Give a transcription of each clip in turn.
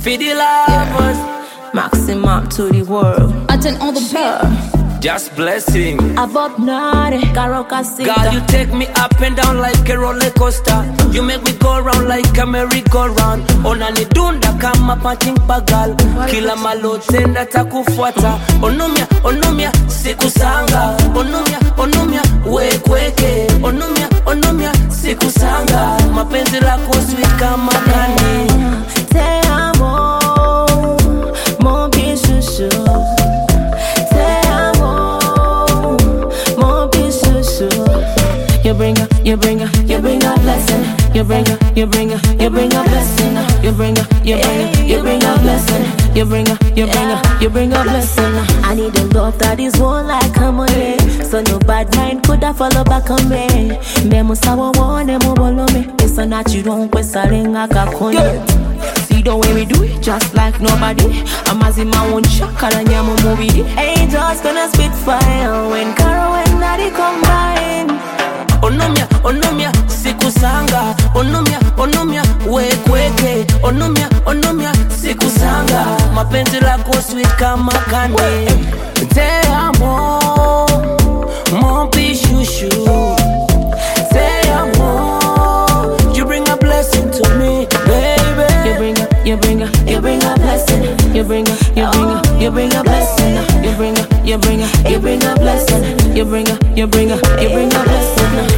For the lovers, Maximum to the world. Attend all the beat. just blessing. Above naughty, Karoka Sita. God, you take me up and down like a roller coaster. You make me go round like a merry-go-round. Onanidunda kama punching bagal. Kila malotenda takufuata. Onumia, onumia, sikusanga. Onumia, onumia, wekweke. Onumia, onumia, sikusanga. Mapenzi lako sweet kama kani. Te amo, mon petit chouchou. You bring a blessing. You bring a blessing. You bring a blessing. You bring a blessing. You bring a blessing. I need a love that is one like harmony. So no bad mind could have follow back on me. Memo sawa one mo bolo me. It's a natural kwesarenga kakonye. See the way we do it, just like nobody. I'm as in my own shakara nyamo movie. Angels gonna spit fire when Karo and Daddy combine. Onumia, onumia, sikusanga. Onumia, onumia, wekweke. Onumia, onumia, sikusanga. Mapenzi lako sweet kama kani. Te amo, mon petit chouchou. Te amo, you bring a blessing to me, baby. You bring a blessing. You bring a blessing. You bring a blessing. You bring a blessing. You bring a blessing.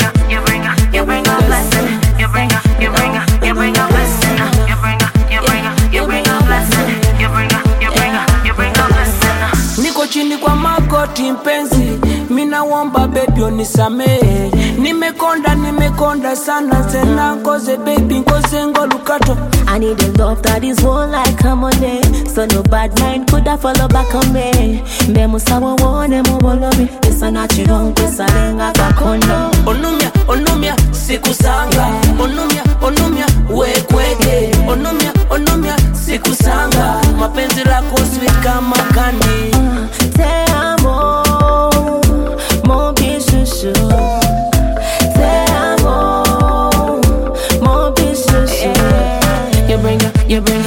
Niko chini kwa magoti mpenzi, mina womba baby unisamehe. Nimekonda sana tena koze baby koze ngolukato. I need a love that is one like harmony. So no bad mind could have follow back on me. Memo sawa one mo bolo me. It's a natural kwesarenga kakondo. Onumia, onumia, sikusanga. Onumia, onumia, wekweke. Onumia, onumia, sikusanga. Mapenzi lako sweet kama kani. Te amo, mon petit chouchou. Te amo, mon petit chouchou. You bring